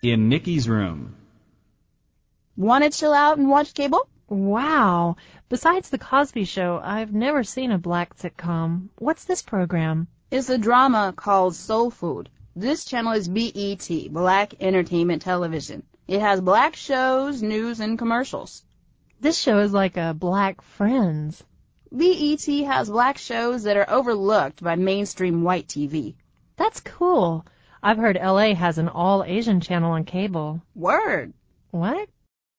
In Nikki's room. Want to chill out and watch cable? Wow. Besides The Cosby Show, I've never seen a black sitcom. What's this program? It's a drama called Soul Food. This channel is BET, Black Entertainment Television. It has black shows, news, and commercials. This show is like a Black Friends. BET has black shows that are overlooked by mainstream white TV. That's cool. I've heard LA has an all-Asian channel on cable. Word. What?